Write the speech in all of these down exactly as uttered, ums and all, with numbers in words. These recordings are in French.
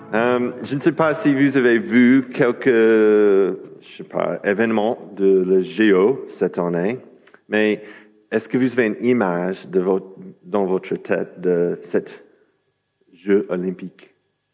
Um, je ne sais pas si vous avez vu quelques, je sais pas, événements de le Géo cette année, mais est-ce que vous avez une image de votre, dans votre tête de cet Jeu olympique?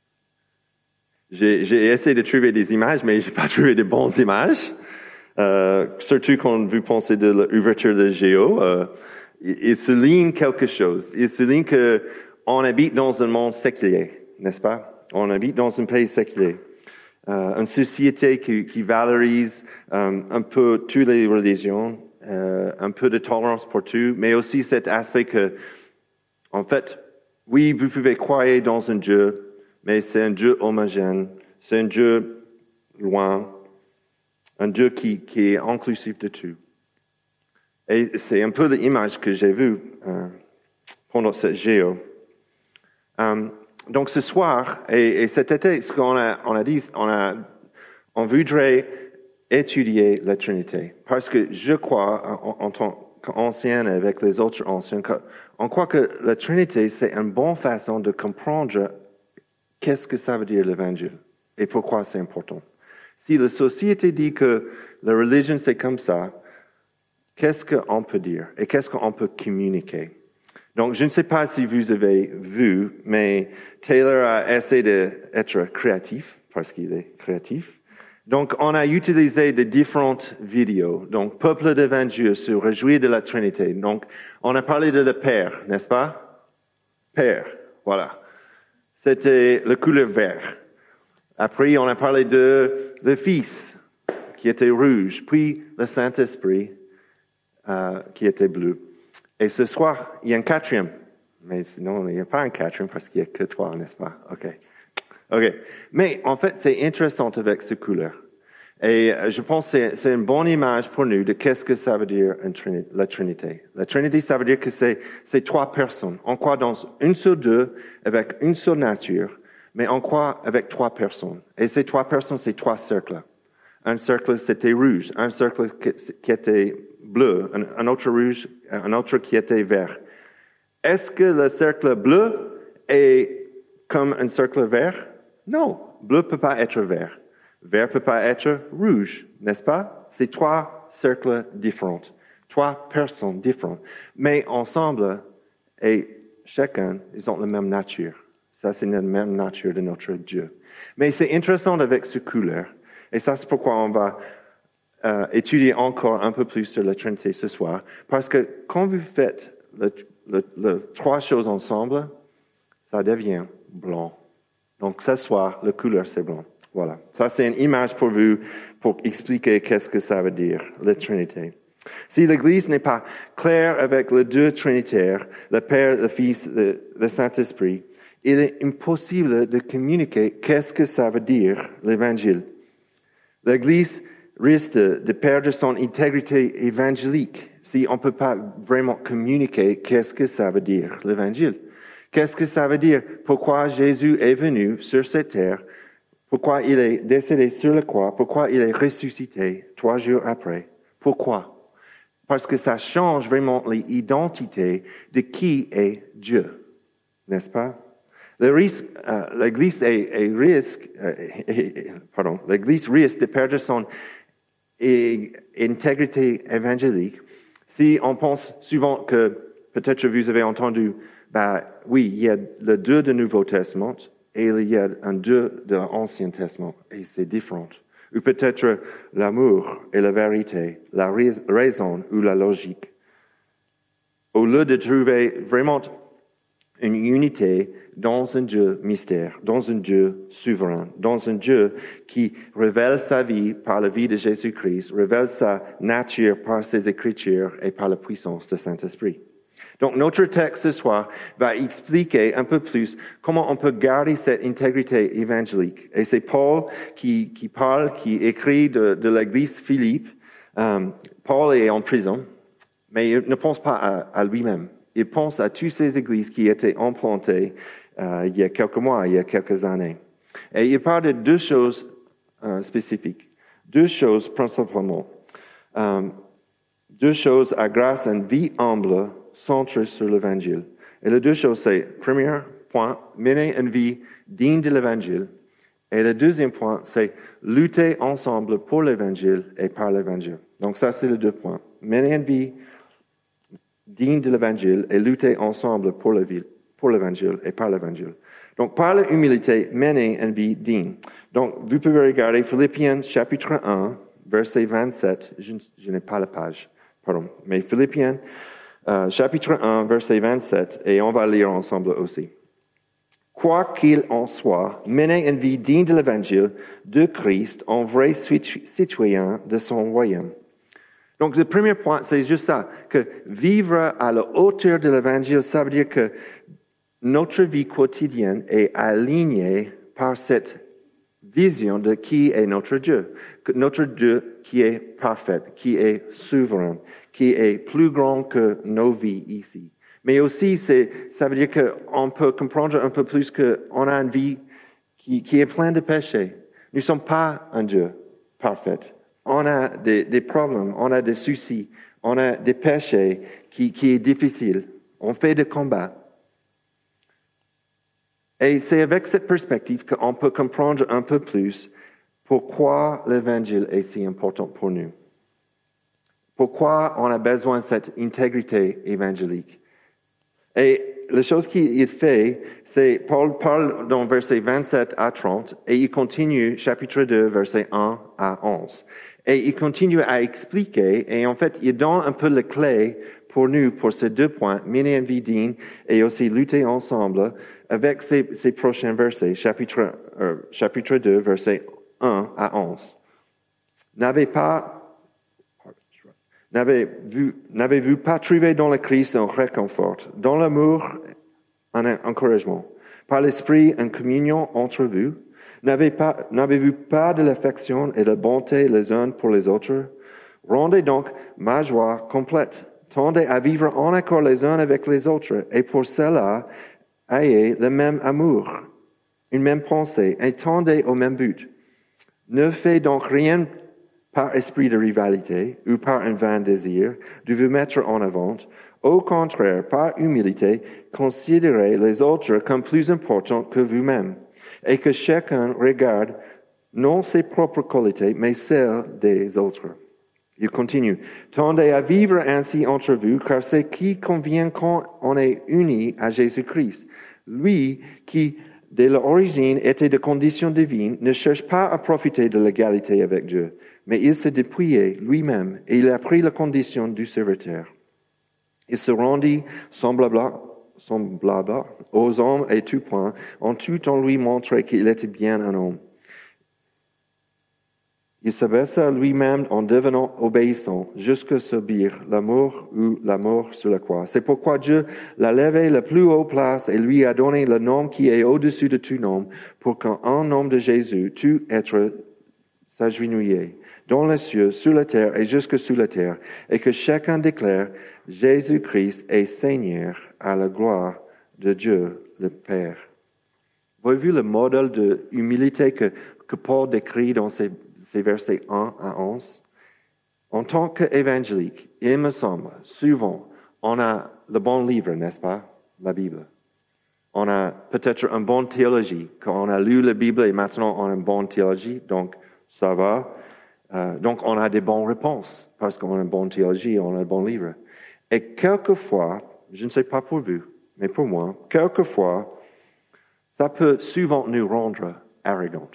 J'ai, j'ai essayé de trouver des images, mais je n'ai pas trouvé de bonnes images. Euh, surtout quand vous pensez de l'ouverture de Géo, euh, il, il souligne quelque chose. Il souligne qu'on habite dans un monde séculier, n'est-ce pas? On habite dans un pays séculier, euh, une société qui, qui valorise euh, un peu toutes les religions, euh, un peu de tolérance pour tout, mais aussi cet aspect que, en fait, oui, vous pouvez croire dans un Dieu, mais c'est un Dieu homogène, c'est un Dieu loin, un Dieu qui, qui est inclusif de tout. Et c'est un peu l'image que j'ai vue euh, pendant cette géo. Um, Donc ce soir, et, et cet été, ce qu'on a, on a dit, on, a, on voudrait étudier la Trinité. Parce que je crois, en, en tant qu'ancien avec les autres anciens, on croit que la Trinité, c'est une bonne façon de comprendre qu'est-ce que ça veut dire l'Évangile et pourquoi c'est important. Si la société dit que la religion c'est comme ça, qu'est-ce qu'on peut dire et qu'est-ce qu'on peut communiquer? Donc, je ne sais pas si vous avez vu, mais Taylor a essayé d'être créatif, parce qu'il est créatif. Donc, on a utilisé de différentes vidéos. Donc, Peuple d'Évangile se réjouit de la Trinité. Donc, on a parlé de le Père, n'est-ce pas? Père, voilà. C'était le couleur vert. Après, on a parlé de le Fils, qui était rouge. Puis, le Saint-Esprit, euh, qui était bleu. Et ce soir, il y a un quatrième. Mais sinon, il n'y a pas un quatrième parce qu'il n'y a que trois, n'est-ce pas? OK. OK. Mais en fait, c'est intéressant avec ce couleur. Et je pense que c'est, c'est une bonne image pour nous de qu'est-ce que ça veut dire une trini- la Trinité. La Trinité, ça veut dire que c'est, c'est trois personnes. On croit dans une seule Dieu, avec une seule nature, mais on croit avec trois personnes. Et ces trois personnes, c'est trois cercles. Un cercle, c'était rouge. Un cercle qui était bleu. Un, un autre rouge. Un autre qui était vert. Est-ce que le cercle bleu est comme un cercle vert? Non. Bleu ne peut pas être vert. Vert ne peut pas être rouge, n'est-ce pas? C'est trois cercles différents. Trois personnes différentes. Mais ensemble, et chacun, ils ont la même nature. Ça, c'est la même nature de notre Dieu. Mais c'est intéressant avec ce couleur. Et ça, c'est pourquoi on va euh, étudier encore un peu plus sur la Trinité ce soir. Parce que quand vous faites le, le, le, trois choses ensemble, ça devient blanc. Donc, ce soir, la couleur, c'est blanc. Voilà. Ça, c'est une image pour vous, pour expliquer qu'est-ce que ça veut dire, la Trinité. Si l'Église n'est pas claire avec les deux Trinitaires, le Père, le Fils, le, le Saint-Esprit, il est impossible de communiquer qu'est-ce que ça veut dire, l'Évangile. L'Église risque de, de perdre son intégrité évangélique si on ne peut pas vraiment communiquer qu'est-ce que ça veut dire, l'Évangile. Qu'est-ce que ça veut dire? Pourquoi Jésus est venu sur cette terre? Pourquoi il est décédé sur la croix? Pourquoi il est ressuscité trois jours après? Pourquoi? Parce que ça change vraiment l'identité de qui est Dieu, n'est-ce pas? Le risque, euh, l'Église est, est risque, euh, est, pardon, l'Église risque de perdre son intégrité évangélique si on pense souvent que peut-être vous avez entendu, bah oui, il y a le Dieu du Nouveau Testament et il y a un Dieu de l'Ancien Testament et c'est différent. Ou peut-être l'amour et la vérité, la raison ou la logique. Au lieu de trouver vraiment une unité dans un Dieu mystère, dans un Dieu souverain, dans un Dieu qui révèle sa vie par la vie de Jésus-Christ, révèle sa nature par ses Écritures et par la puissance du Saint-Esprit. Donc, notre texte ce soir va expliquer un peu plus comment on peut garder cette intégrité évangélique. Et c'est Paul qui, qui parle, qui écrit de, de l'église Philippe. Um, Paul est en prison, mais il ne pense pas à, à lui-même. Il pense à toutes ces églises qui étaient implantées euh, il y a quelques mois, il y a quelques années. Et il parle de deux choses euh, spécifiques, deux choses principalement. Um, deux choses à grâce à une vie humble centrée sur l'Évangile. Et les deux choses, c'est, premier point, mener une vie digne de l'Évangile. Et le deuxième point, c'est lutter ensemble pour l'Évangile et par l'Évangile. Donc ça, c'est les deux points. Mener une vie digne de l'Évangile et lutter ensemble pour le vie, pour l'Évangile et par l'Évangile. Donc, par l'humilité, mener une vie digne. Donc, vous pouvez regarder Philippiens chapitre un, verset vingt-sept. Je, je n'ai pas la page, pardon. Mais Philippiens euh, chapitre un, verset vingt-sept, et on va lire ensemble aussi. Quoi qu'il en soit, mener une vie digne de l'Évangile de Christ en vrai citoyen de son royaume. Donc, le premier point, c'est juste ça, que vivre à la hauteur de l'Évangile, ça veut dire que notre vie quotidienne est alignée par cette vision de qui est notre Dieu. Notre Dieu qui est parfait, qui est souverain, qui est plus grand que nos vies ici. Mais aussi, c'est, ça veut dire qu'on peut comprendre un peu plus qu'on a une vie qui, qui est pleine de péchés. Nous ne sommes pas un Dieu parfait. On a des, des problèmes, on a des soucis, on a des péchés qui, qui est difficile. On fait des combats. Et c'est avec cette perspective qu'on peut comprendre un peu plus pourquoi l'Évangile est si important pour nous. Pourquoi on a besoin de cette intégrité évangélique. Et la chose qu'il fait, c'est Paul parle dans versets vingt-sept à trente et il continue chapitre deux, versets un à onze. Et il continue à expliquer et en fait, il donne un peu les clés pour nous, pour ces deux points, mener une vie digne et aussi lutter ensemble avec ces, ces prochains versets, chapitre, euh, chapitre deux, versets un à onze. N'avez pas, n'avez-vous, n'avez-vous pas trouvé dans le Christ un réconfort, dans l'amour un encouragement, par l'Esprit une communion entre vous? N'avez pas, n'avez-vous pas de l'affection et de la bonté les uns pour les autres? Rendez donc ma joie complète. Tendez à vivre en accord les uns avec les autres, et pour cela, ayez le même amour, une même pensée, et tendez au même but. Ne faites donc rien par esprit de rivalité ou par un vain désir de vous mettre en avant. Au contraire, par humilité, considérez les autres comme plus importants que vous-même, et que chacun regarde non ses propres qualités, mais celles des autres. Il continue. Tendez à vivre ainsi entre vous, car c'est qui convient quand on est unis à Jésus-Christ. Lui qui, dès l'origine, était de condition divine, ne cherche pas à profiter de l'égalité avec Dieu, mais il s'est dépouillé lui-même et il a pris la condition du serviteur. Il se rendit semblable, semblable aux hommes et tout point, en tout en lui montrer qu'il était bien un homme. Il s'abaissa lui-même en devenant obéissant jusqu'à subir la mort ou la mort sur la croix. C'est pourquoi Dieu l'a levé la plus haute place et lui a donné le nom qui est au-dessus de tout nom, pour qu'en nom de Jésus, tout être s'agenouiller dans les cieux, sur la terre et jusque sous la terre, et que chacun déclare Jésus-Christ est Seigneur à la gloire de Dieu le Père. Vous avez vu le modèle de humilité que, que Paul décrit dans ces C'est versets un à onze. En tant qu'évangélique, il me semble, souvent, on a le bon livre, n'est-ce pas? La Bible. On a peut-être une bonne théologie. Quand on a lu la Bible et maintenant on a une bonne théologie, donc ça va. Euh, donc on a des bonnes réponses parce qu'on a une bonne théologie, on a un bon livre. Et quelquefois, je ne sais pas pour vous, mais pour moi, quelquefois, ça peut souvent nous rendre arrogants.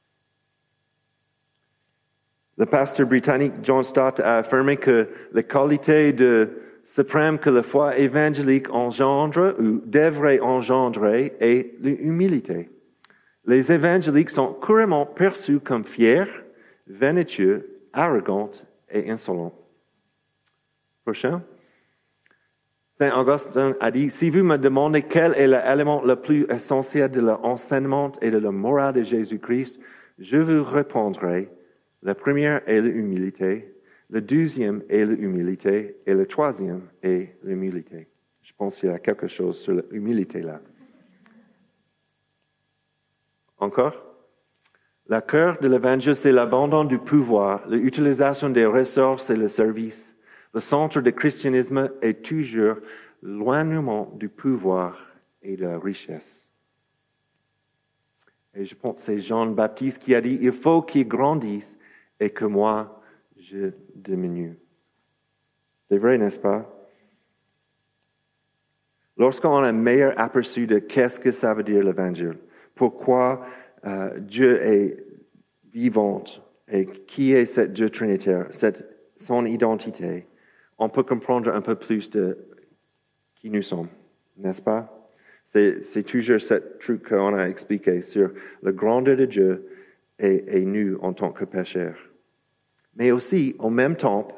Le pasteur britannique John Stott a affirmé que la qualité de suprême que la foi évangélique engendre ou devrait engendrer est l'humilité. Les évangéliques sont couramment perçus comme fiers, vaniteux, arrogants et insolents. Prochain. Saint Augustin a dit, si vous me demandez quel est l'élément le plus essentiel de l'enseignement et de la morale de Jésus-Christ, je vous répondrai, la première est l'humilité, le deuxième est l'humilité et le troisième est l'humilité. Je pense qu'il y a quelque chose sur l'humilité là. Encore? La cœur de l'évangile, c'est l'abandon du pouvoir, l'utilisation des ressources et le service. Le centre du christianisme est toujours l'éloignement du pouvoir et de la richesse. Et je pense que c'est Jean-Baptiste qui a dit, il faut qu'il grandisse et que moi, je diminue. C'est vrai, n'est-ce pas? Lorsqu'on a un meilleur aperçu de qu'est-ce que ça veut dire l'Évangile, pourquoi euh, Dieu est vivant et qui est ce Dieu trinitaire, cette, son identité, on peut comprendre un peu plus de qui nous sommes, n'est-ce pas? C'est, c'est toujours ce truc qu'on a expliqué sur la grandeur de Dieu et, et nous en tant que pécheurs. Mais aussi, en même temps,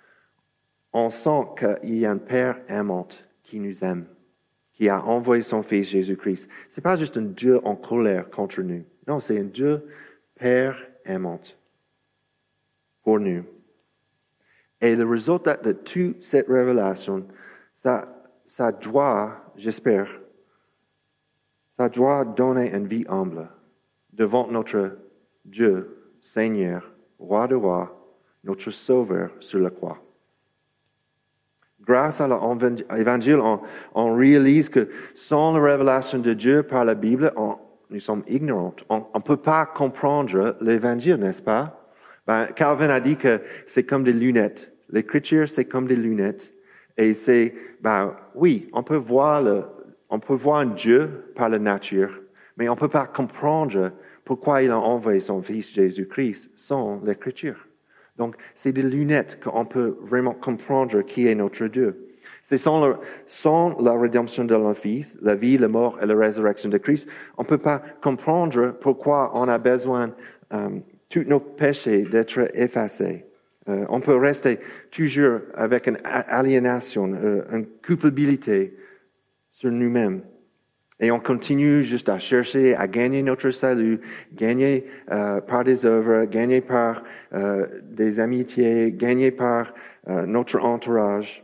on sent qu'il y a un Père aimant qui nous aime, qui a envoyé son Fils Jésus-Christ. Ce n'est pas juste un Dieu en colère contre nous. Non, c'est un Dieu Père aimant pour nous. Et le résultat de toute cette révélation, ça, ça doit, j'espère, ça doit donner une vie humble devant notre Dieu, Seigneur, Roi de rois, notre Sauveur sur la croix. Grâce à l'Évangile, on, on réalise que sans la révélation de Dieu par la Bible, on, nous sommes ignorants. On ne peut pas comprendre l'Évangile, n'est-ce pas? Ben, Calvin a dit que c'est comme des lunettes. L'Écriture, c'est comme des lunettes. Et c'est, ben, oui, on peut voir le, on peut voir un Dieu par la nature, mais on ne peut pas comprendre pourquoi il a envoyé son Fils Jésus-Christ sans l'Écriture. Donc, c'est des lunettes qu'on peut vraiment comprendre qui est notre Dieu. C'est sans, le, sans la rédemption de l'un Fils, la vie, la mort et la résurrection de Christ, on ne peut pas comprendre pourquoi on a besoin euh, tous nos péchés d'être effacés. Euh, on peut rester toujours avec une aliénation, euh, une culpabilité sur nous-mêmes. Et on continue juste à chercher à gagner notre salut, gagner euh, par des œuvres, gagner par euh, des amitiés, gagner par euh, notre entourage,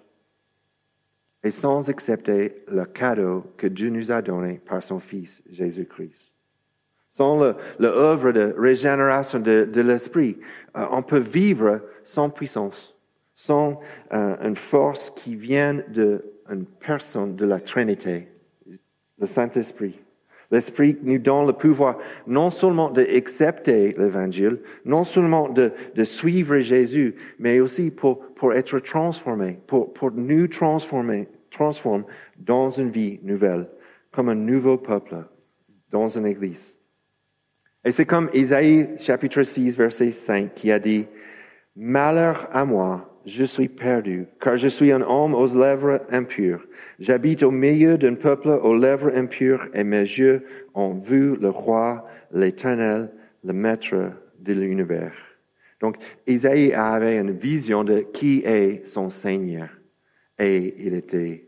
et sans accepter le cadeau que Dieu nous a donné par son Fils Jésus-Christ. Sans le, l'œuvre de régénération de, de l'esprit, euh, on peut vivre sans puissance, sans euh, une force qui vient d'une personne de la Trinité, le Saint-Esprit. L'Esprit nous donne le pouvoir non seulement d'accepter l'Évangile, non seulement de, de suivre Jésus, mais aussi pour, pour être transformé, pour, pour nous transformer, transformer dans une vie nouvelle, comme un nouveau peuple, dans une église. Et c'est comme Isaïe chapitre six, verset cinq, qui a dit, « Malheur à moi, je suis perdu, car je suis un homme aux lèvres impures. J'habite au milieu d'un peuple aux lèvres impures, et mes yeux ont vu le roi, l'Éternel, le Maître de l'univers. » Donc, Isaïe avait une vision de qui est son Seigneur. Et il était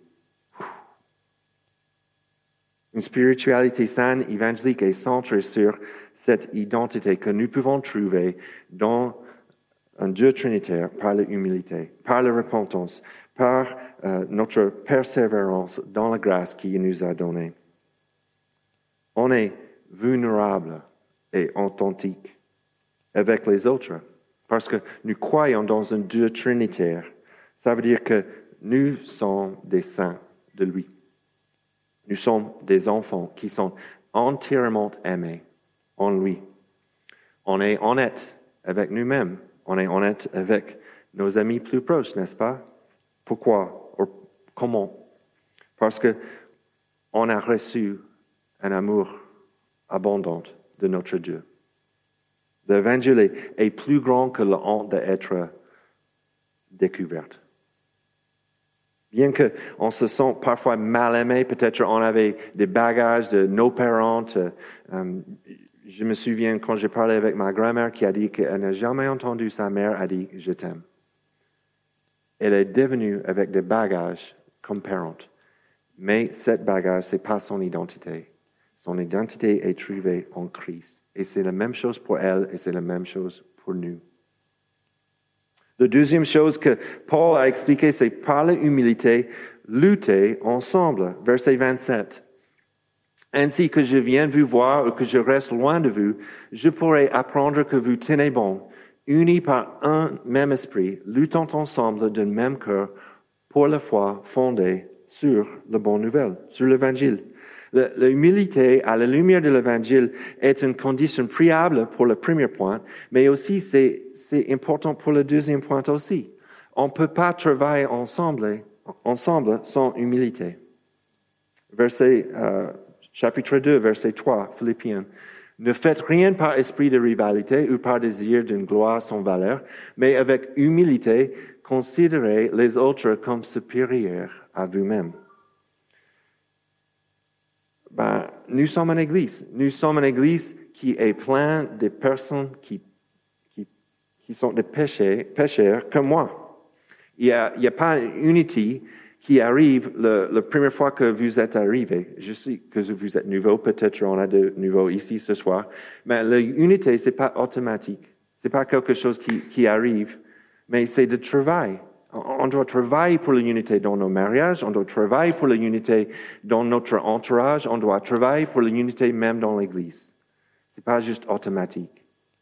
une spiritualité saine, évangélique et centrée sur cette identité que nous pouvons trouver dans un Dieu trinitaire par l'humilité, par la repentance, par euh, notre persévérance dans la grâce qu'il nous a donnée. On est vulnérable et authentique avec les autres parce que nous croyons dans un Dieu trinitaire. Ça veut dire que nous sommes des saints de lui. Nous sommes des enfants qui sont entièrement aimés en lui. On est honnête avec nous-mêmes. On est honnête avec nos amis plus proches, n'est-ce pas? Pourquoi? Ou comment? Parce que on a reçu un amour abondant de notre Dieu. L'évangile est, est plus grand que la honte d'être découverte. Bien qu'on se sente parfois mal aimé, peut-être on avait des bagages de nos parents. Euh, je me souviens quand j'ai parlé avec ma grand-mère qui a dit qu'elle n'a jamais entendu sa mère a dit « je t'aime ». Elle est devenue avec des bagages comme parente. Mais cette bagage, ce n'est pas son identité. Son identité est trouvée en Christ. Et c'est la même chose pour elle et c'est la même chose pour nous. La deuxième chose que Paul a expliqué, c'est par l'humilité, lutter ensemble. Verset vingt-sept. Ainsi que je viens vous voir ou que je reste loin de vous, je pourrai apprendre que vous tenez bon, unis par un même esprit, luttant ensemble d'un même cœur pour la foi fondée sur la bonne nouvelle, sur l'Évangile. Le- L'humilité à la lumière de l'Évangile est une condition préalable pour le premier point, mais aussi c'est, c'est important pour le deuxième point aussi. On ne peut pas travailler ensemble, ensemble sans humilité. Verset, euh, chapitre deux, verset trois, Philippiens. Ne faites rien par esprit de rivalité ou par désir d'une gloire sans valeur, mais avec humilité, considérez les autres comme supérieurs à vous-même. Ben, nous sommes une église. Nous sommes une église qui est pleine de personnes qui, qui, qui sont des pécheurs, pécheurs comme moi. Il n'y a, il y a pas une unité qui arrive le, la première fois que vous êtes arrivé. Je sais que vous êtes nouveau, peut-être on a de nouveau ici ce soir, mais l'unité, ce n'est pas automatique. Ce n'est pas quelque chose qui, qui arrive, mais c'est de travail. On doit travailler pour l'unité dans nos mariages, on doit travailler pour l'unité dans notre entourage, on doit travailler pour l'unité même dans l'Église. Ce n'est pas juste automatique.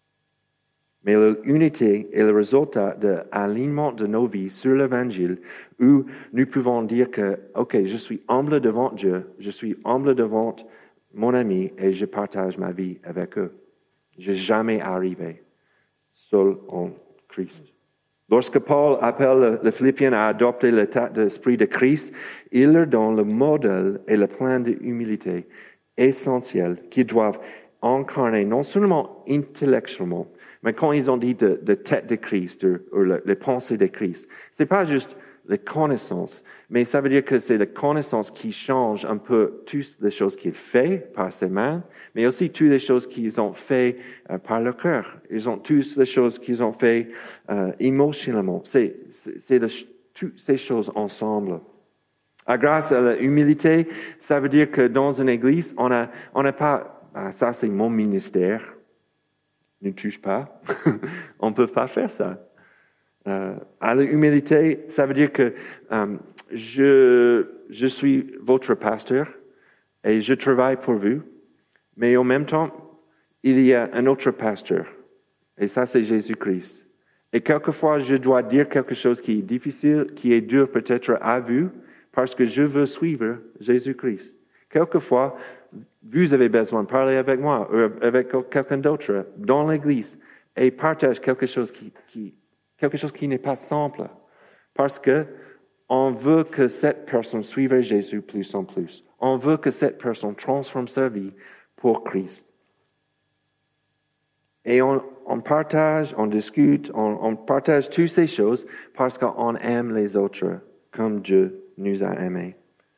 Mais l'unité est le résultat de l'alignement de nos vies sur l'Évangile où nous pouvons dire que, OK, je suis humble devant Dieu, je suis humble devant mon ami et je partage ma vie avec eux. Je n'ai jamais arrivé seul en Christ. Lorsque Paul appelle les Philippiens à adopter l'état d'esprit de Christ, il leur donne le modèle et le plan d'humilité essentiel qu'ils doivent incarner non seulement intellectuellement, mais quand ils ont dit de, de tête de Christ ou, ou le, les pensées de Christ, ce n'est pas juste les connaissances, mais ça veut dire que c'est les connaissances qui changent un peu toutes les choses qu'il fait par ses mains, mais aussi toutes les choses qu'ils ont fait euh, par leur cœur. Ils ont toutes les choses qu'ils ont fait euh, émotionnellement. C'est, c'est, c'est de, toutes ces choses ensemble. À grâce à l'humilité, ça veut dire que dans une église, on n'a on a pas, ah, ça c'est mon ministère, ne touche pas. On ne peut pas faire ça. Euh, à l'humilité, ça veut dire que euh, je, je suis votre pasteur et je travaille pour vous, mais en même temps, il y a un autre pasteur, et ça c'est Jésus-Christ. Et quelquefois, je dois dire quelque chose qui est difficile, qui est dur peut-être à vous, parce que je veux suivre Jésus-Christ. Quelquefois, vous avez besoin de parler avec moi ou avec quelqu'un d'autre dans l'Église et partage quelque chose qui, qui, quelque chose qui n'est pas simple. Parce que on veut que cette personne suive Jésus plus en plus. On veut que cette personne transforme sa vie pour Christ. Et on, on partage, on discute, on, on partage toutes ces choses parce qu'on aime les autres comme Dieu nous a aimés.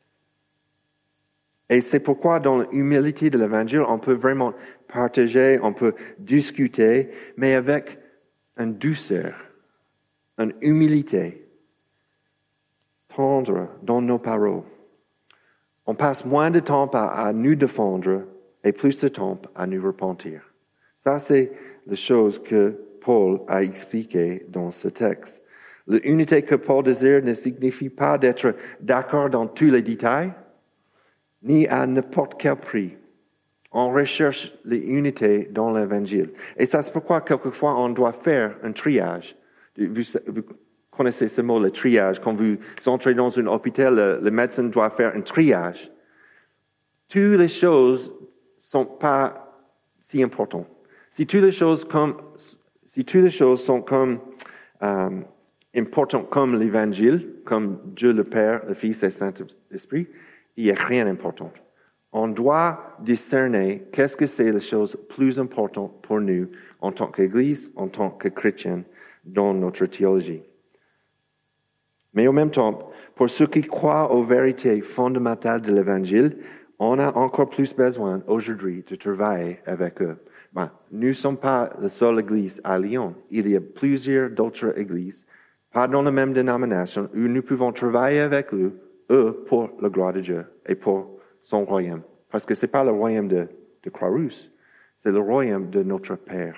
Et c'est pourquoi dans l'humilité de l'Évangile, on peut vraiment partager, on peut discuter, mais avec une douceur, une humilité, tendre dans nos paroles. On passe moins de temps à, à nous défendre et plus de temps à nous repentir. Ça, c'est la chose que Paul a expliquée dans ce texte. L'unité que Paul désire ne signifie pas d'être d'accord dans tous les détails, ni à n'importe quel prix. On recherche l'unité dans l'Évangile. Et ça, c'est pourquoi, quelquefois, on doit faire un triage. Vous, vous connaissez ce mot, le triage. Quand vous entrez dans un hôpital, le, le médecin doit faire un triage. Toutes les choses ne sont pas si importantes. Si toutes les choses, comme, si toutes les choses sont comme, euh, importantes comme l'Évangile, comme Dieu le Père, le Fils et le Saint-Esprit, il n'y a rien d'important. On doit discerner qu'est-ce que c'est les choses plus importantes pour nous en tant qu'Église, en tant que chrétiens, dans notre théologie. Mais en même temps, pour ceux qui croient aux vérités fondamentales de l'Évangile, on a encore plus besoin aujourd'hui de travailler avec eux. Ben, nous ne sommes pas la seule Église à Lyon. Il y a plusieurs d'autres églises, pas dans la même dénomination, où nous pouvons travailler avec eux, eux pour la gloire de Dieu et pour son royaume. Parce que ce n'est pas le royaume de, de Croix-Rousse, c'est le royaume de notre Père.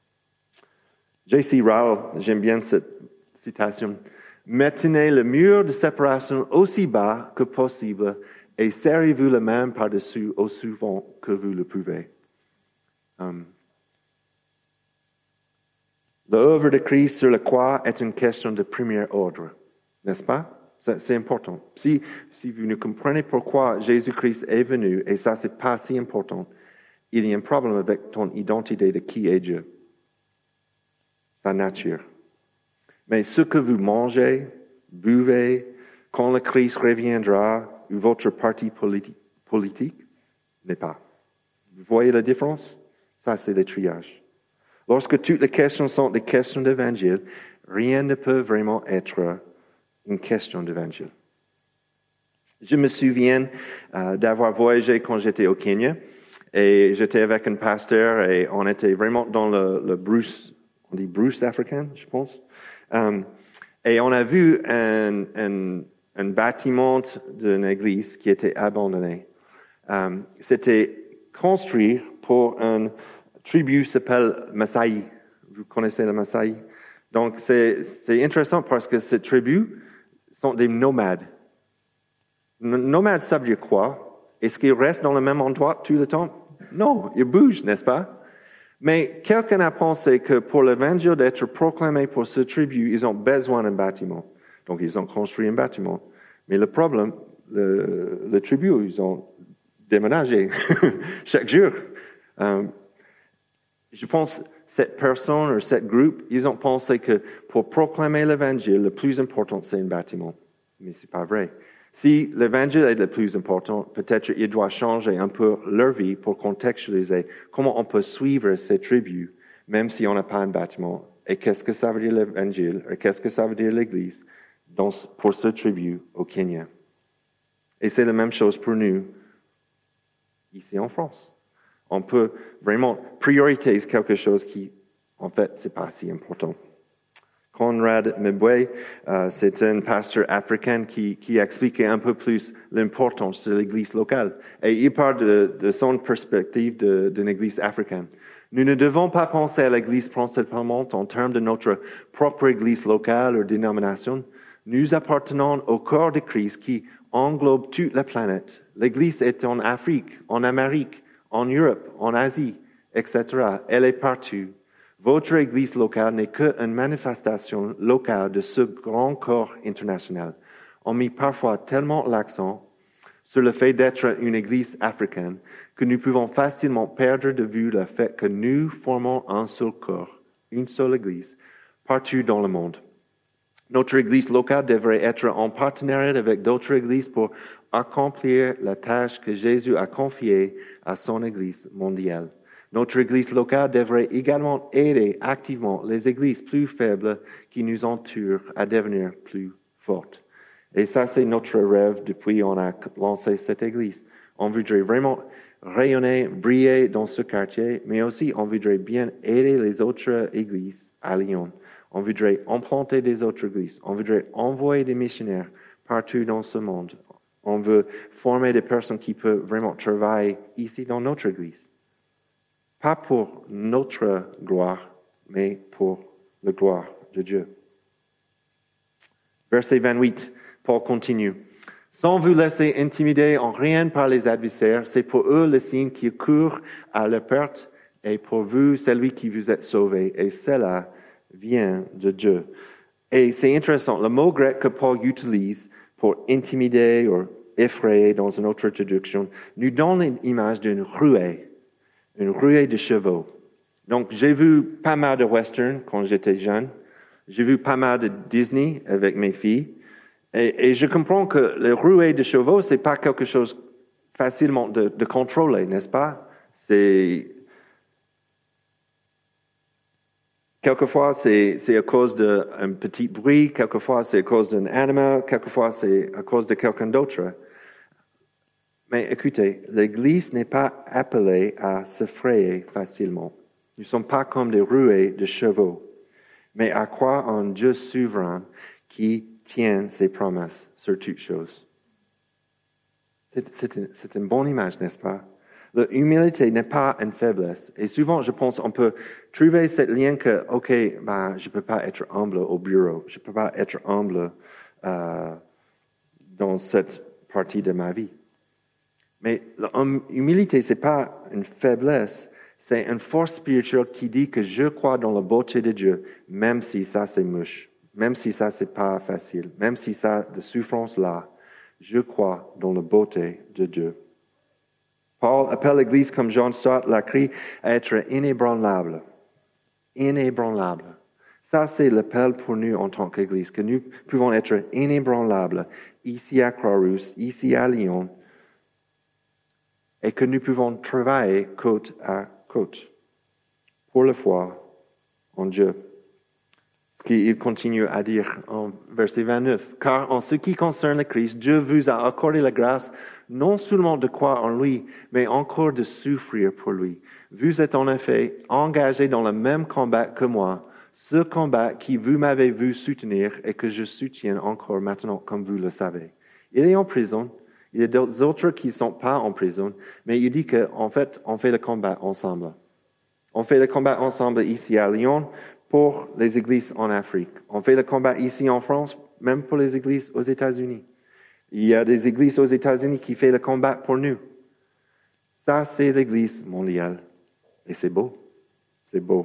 J C Rowell, j'aime bien cette citation. Maintenez le mur de séparation aussi bas que possible et serrez-vous la main par-dessus aussi souvent que vous le pouvez. Um, L'œuvre de Christ sur la croix est une question de premier ordre, n'est-ce pas? Ça, c'est important. Si, si vous ne comprenez pourquoi Jésus-Christ est venu, et ça, c'est pas si important, il y a un problème avec ton identité de qui est Dieu, sa nature. Mais ce que vous mangez, buvez, quand le Christ reviendra, ou votre parti politi- politique, n'est pas. Vous voyez la différence? Ça, c'est le triage. Lorsque toutes les questions sont des questions d'évangile, rien ne peut vraiment être une question d'évangile. Je me souviens euh, d'avoir voyagé quand j'étais au Kenya et j'étais avec un pasteur et on était vraiment dans le, le brousse, on dit brousse africaine, je pense. Um, et on a vu un, un, un bâtiment d'une église qui était abandonné. Um, c'était construit pour une tribu qui s'appelle Maasai. Vous connaissez le Maasai? Donc, c'est, c'est intéressant parce que cette tribu sont des nomades. Nomades, ça veut dire quoi? Est-ce qu'ils restent dans le même endroit tout le temps? Non, ils bougent, n'est-ce pas? Mais quelqu'un a pensé que pour l'évangile d'être proclamé pour cette tribu, ils ont besoin d'un bâtiment. Donc, ils ont construit un bâtiment. Mais le problème, le, le tribu, ils ont déménagé chaque jour. Euh, je pense cette personne ou cette groupe, ils ont pensé que pour proclamer l'évangile, le plus important, c'est un bâtiment. Mais c'est pas vrai. Si l'évangile est le plus important, peut-être il doit changer un peu leur vie pour contextualiser comment on peut suivre ces tribus, même si on n'a pas un bâtiment. Et qu'est-ce que ça veut dire l'évangile? Et qu'est-ce que ça veut dire l'Église dans, pour cette tribu au Kenya? Et c'est la même chose pour nous ici en France. On peut vraiment prioriser quelque chose qui, en fait, c'est pas si important. Conrad Mbewe, euh, c'est un pasteur africain qui, qui expliquait un peu plus l'importance de l'Église locale. Et il parle de, de son perspective de, d'une Église africaine. Nous ne devons pas penser à l'Église principalement en termes de notre propre Église locale ou dénomination. Nous appartenons au corps de Christ qui englobe toute la planète. L'Église est en Afrique, en Amérique, en Europe, en Asie, et cetera. Elle est partout. Votre Église locale n'est qu'une manifestation locale de ce grand corps international. On met parfois tellement l'accent sur le fait d'être une Église africaine que nous pouvons facilement perdre de vue le fait que nous formons un seul corps, une seule Église, partout dans le monde. Notre Église locale devrait être en partenariat avec d'autres Églises pour accomplir la tâche que Jésus a confiée à son Église mondiale. Notre Église locale devrait également aider activement les Églises plus faibles qui nous entourent à devenir plus fortes. Et ça, c'est notre rêve depuis qu'on a lancé cette Église. On voudrait vraiment rayonner, briller dans ce quartier, mais aussi on voudrait bien aider les autres Églises à Lyon. On voudrait implanter des autres Églises. On voudrait envoyer des missionnaires partout dans ce monde. On veut former des personnes qui peuvent vraiment travailler ici dans notre Église. Pas pour notre gloire, mais pour la gloire de Dieu. Verset vingt-huit, Paul continue. Sans vous laisser intimider en rien par les adversaires, c'est pour eux le signe qui court à la perte, et pour vous, celui qui vous est sauvé. Et cela vient de Dieu. Et c'est intéressant, le mot grec que Paul utilise pour intimider ou effrayer dans une autre traduction nous donne l'image d'une ruée. Une ruée de chevaux. Donc, j'ai vu pas mal de westerns quand j'étais jeune. J'ai vu pas mal de Disney avec mes filles. Et, et je comprends que les ruées de chevaux, c'est pas quelque chose facilement de, de contrôler, n'est-ce pas? C'est... Quelquefois, c'est, c'est à cause d'un petit bruit. Quelquefois, c'est à cause d'un animal. Quelquefois, c'est à cause de quelqu'un d'autre. Mais écoutez, l'Église n'est pas appelée à s'effrayer facilement. Nous ne sommes pas comme des ruées de chevaux, mais à croire en Dieu souverain qui tient ses promesses sur toutes choses. C'est, c'est, une, c'est une bonne image, n'est-ce pas? L'humilité n'est pas une faiblesse. Et souvent, je pense, on peut trouver cette lien que, OK, ben, je ne peux pas être humble au bureau. Je ne peux pas être humble euh, dans cette partie de ma vie. Mais l'humilité, ce n'est pas une faiblesse, c'est une force spirituelle qui dit que je crois dans la beauté de Dieu, même si ça c'est moche. même si ça, c'est pas facile, même si ça, de souffrance-là, je crois dans la beauté de Dieu. Paul appelle l'Église, comme John Stott l'a écrit, à être inébranlable. Inébranlable. Ça, c'est l'appel pour nous en tant qu'Église, que nous pouvons être inébranlables ici à Croix-Rousse, ici à Lyon, et que nous pouvons travailler côte à côte pour la foi en Dieu. Ce qu'il continue à dire en verset vingt-neuf. Car en ce qui concerne le Christ, Dieu vous a accordé la grâce non seulement de croire en lui, mais encore de souffrir pour lui. Vous êtes en effet engagés dans le même combat que moi, ce combat qui vous m'avez vu soutenir et que je soutiens encore maintenant, comme vous le savez. Il est en prison. Il y a d'autres autres qui ne sont pas en prison, mais il dit qu'en fait, on fait le combat ensemble. On fait le combat ensemble ici à Lyon pour les églises en Afrique. On fait le combat ici en France, même pour les églises aux États-Unis. Il y a des églises aux États-Unis qui font le combat pour nous. Ça, c'est l'église mondiale. Et c'est beau. C'est beau.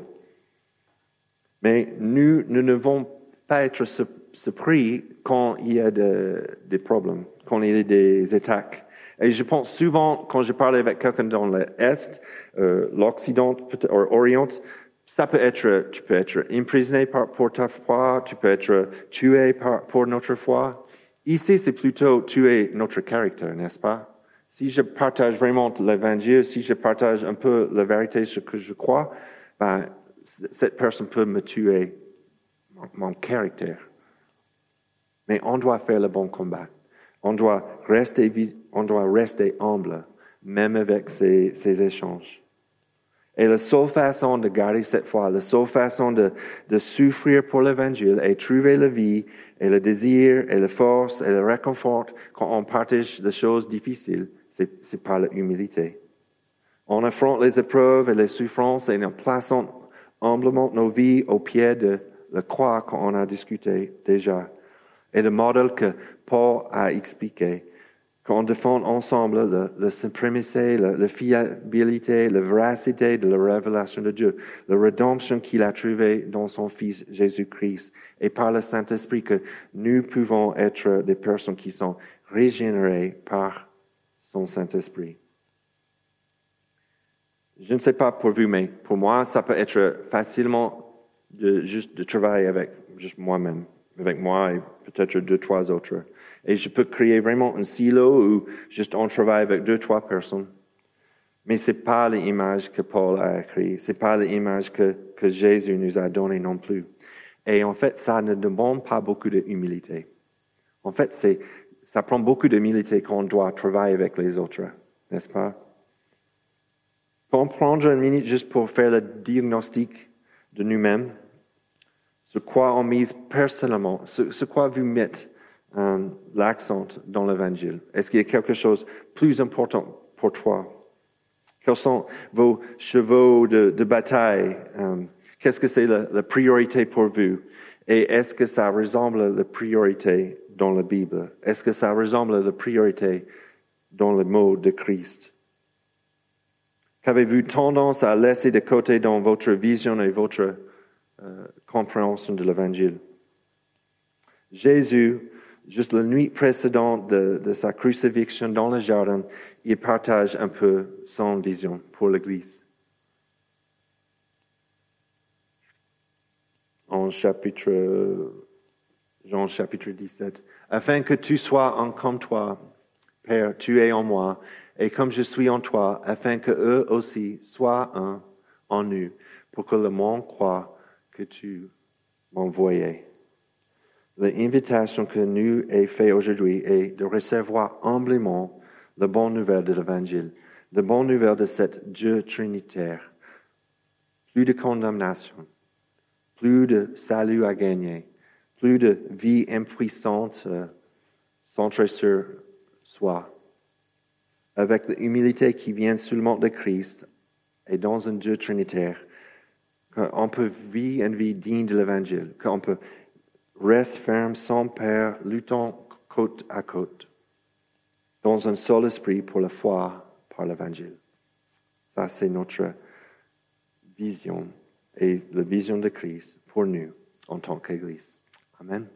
Mais nous, nous ne devons pas être surpris quand il y a de, des problèmes, quand il y a des attaques. Et je pense souvent, quand je parle avec quelqu'un dans l'Est, euh, l'Occident, ou l'Orient, ça peut être, tu peux être emprisonné par, pour ta foi, tu peux être tué par, pour notre foi. Ici, c'est plutôt tuer notre caractère, n'est-ce pas? Si je partage vraiment l'Évangile, si je partage un peu la vérité, ce que je crois, ben, cette personne peut me tuer mon, mon caractère. Mais on doit faire le bon combat. On doit rester, on doit rester humble, même avec ces, ces échanges. Et la seule façon de garder cette foi, la seule façon de, de souffrir pour l'Évangile et trouver la vie et le désir et la force et le réconfort quand on partage des choses difficiles, c'est, c'est par l'humilité. On affronte les épreuves et les souffrances et nous plaçons humblement nos vies au pied de la croix qu'on a discuté déjà. Et le modèle que Paul a expliqué, qu'on défend ensemble la, la suprématie, la, la fiabilité, la véracité de la révélation de Dieu, la rédemption qu'il a trouvée dans son Fils Jésus-Christ, et par le Saint-Esprit que nous pouvons être des personnes qui sont régénérées par son Saint-Esprit. Je ne sais pas pour vous, mais pour moi, ça peut être facilement de, juste de travailler avec juste moi-même, avec moi et peut-être deux, trois autres. Et je peux créer vraiment un silo où juste on travaille avec deux, trois personnes. Mais ce n'est pas l'image que Paul a écrit. Ce n'est pas l'image que, que Jésus nous a donnée non plus. Et en fait, ça ne demande pas beaucoup d'humilité. En fait, c'est, ça prend beaucoup d'humilité quand on doit travailler avec les autres, n'est-ce pas? Pour prendre une minute juste pour faire le diagnostic de nous-mêmes, sur quoi on mise personnellement, sur, sur quoi vous mettez um, l'accent dans l'Évangile. Est-ce qu'il y a quelque chose de plus important pour toi? Quels sont vos chevaux de, de bataille? Um, qu'est-ce que c'est la, la priorité pour vous? Et est-ce que ça ressemble à la priorité dans la Bible? Est-ce que ça ressemble à la priorité dans le mot de Christ? Qu'avez-vous tendance à laisser de côté dans votre vision et votre euh, compréhension de l'Évangile? Jésus, juste la nuit précédente de, de sa crucifixion dans le jardin, il partage un peu son vision pour l'Église. En chapitre, Jean chapitre dix-sept, afin que tu sois un comme toi, Père, tu es en moi, et comme je suis en toi, afin que eux aussi soient un en nous, pour que le monde croie que tu m'envoyais. L'invitation que nous est faite aujourd'hui est de recevoir humblement la bonne nouvelle de l'Évangile, la bonne nouvelle de cet Dieu trinitaire. Plus de condamnation, plus de salut à gagner, plus de vie impuissante euh, centrée sur soi. Avec l'humilité qui vient seulement de Christ et dans un Dieu trinitaire, qu'on peut vivre une vie digne de l'Évangile, qu'on peut rester ferme sans peur, luttant côte à côte, dans un seul esprit pour la foi par l'Évangile. Ça, c'est notre vision et la vision de Christ pour nous en tant qu'Église. Amen.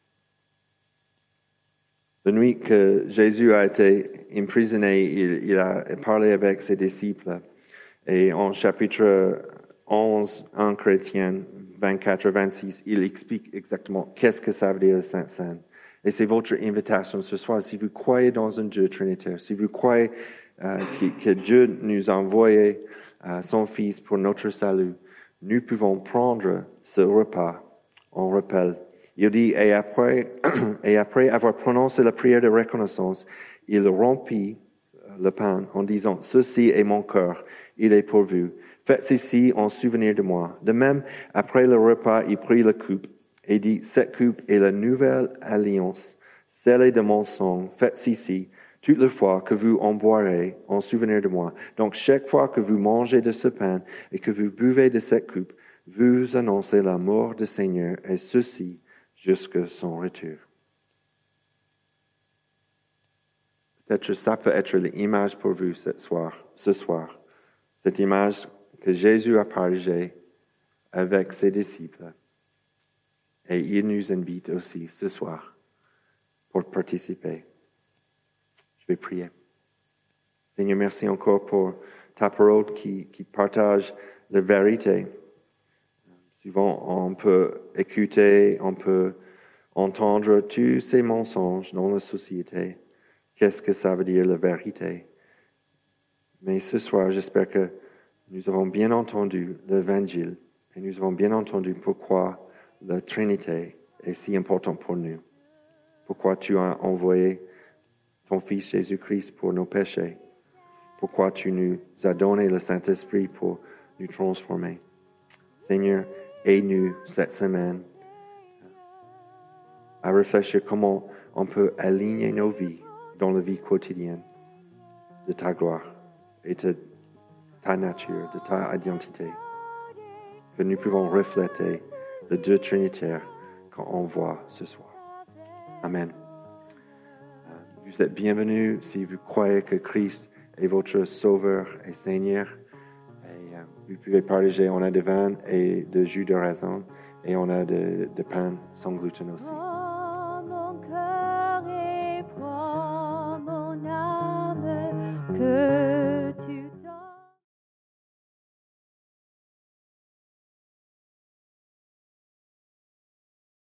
La nuit que Jésus a été emprisonné, il, il a parlé avec ses disciples. Et en chapitre onze, un Chrétien, vingt-quatre à vingt-six, il explique exactement qu'est-ce que ça veut dire le Saint-Saint. Et c'est votre invitation ce soir. Si vous croyez dans un Dieu trinitaire, si vous croyez euh, que, que Dieu nous a envoyé euh, son Fils pour notre salut, nous pouvons prendre ce repas en rappel. Il dit, et après, et après avoir prononcé la prière de reconnaissance, il rompit le pain en disant, ceci est mon cœur, il est pour vous. Faites ceci en souvenir de moi. De même, après le repas, il prit la coupe et dit, cette coupe est la nouvelle alliance, scellée de mon sang. Faites ceci toutes les fois que vous en boirez en souvenir de moi. Donc, chaque fois que vous mangez de ce pain et que vous buvez de cette coupe, vous annoncez la mort du Seigneur, et ceci jusqu'à son retour. Peut-être ça peut être l'image pour vous ce soir, ce soir. Cette image que Jésus a partagée avec ses disciples. Et il nous invite aussi ce soir pour participer. Je vais prier. Seigneur, merci encore pour ta parole qui, qui partage la vérité. Souvent, on peut écouter, on peut entendre tous ces mensonges dans la société. Qu'est-ce que ça veut dire la vérité? Mais ce soir, j'espère que nous avons bien entendu l'Évangile et nous avons bien entendu pourquoi la Trinité est si importante pour nous. Pourquoi tu as envoyé ton Fils Jésus-Christ pour nos péchés. Pourquoi tu nous as donné le Saint-Esprit pour nous transformer. Seigneur, aide-nous cette semaine à réfléchir comment on peut aligner nos vies dans la vie quotidienne de ta gloire et de ta nature, de ta identité. Que nous pouvons refléter le Dieu trinitaire qu'on voit ce soir. Amen. Vous êtes bienvenus si vous croyez que Christ est votre Sauveur et Seigneur. Et, euh, vous pouvez partager, on a de vin et de jus de raisin et on a de, de pain sans gluten aussi.